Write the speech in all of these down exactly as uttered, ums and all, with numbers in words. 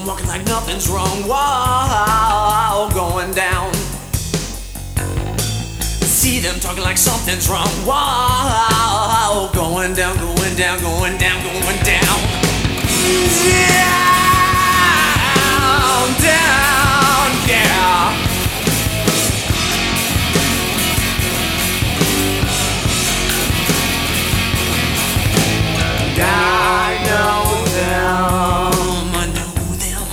them walking like nothing's wrong. Whoa, going down. See them talking like something's wrong. Whoa, going down, going down, going down, going down. Down, down, yeah. I know them, I know them,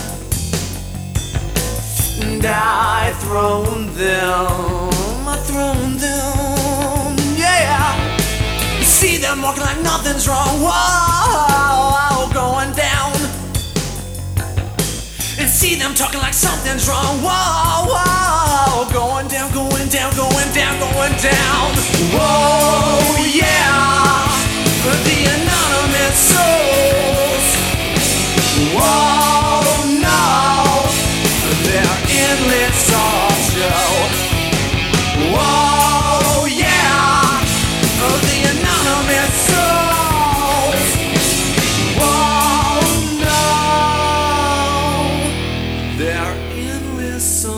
and I thrown them, I thrown them, yeah. See them walking like nothing's wrong. Whoa, going down. And see them talking like something's wrong. Whoa, whoa, going down, going down, going down, going down. Whoa, yeah. For the anonymous souls. Whoa, no. For their endless art show. Whoa, yeah. For the anonymous souls. Whoa, no. Their endless souls.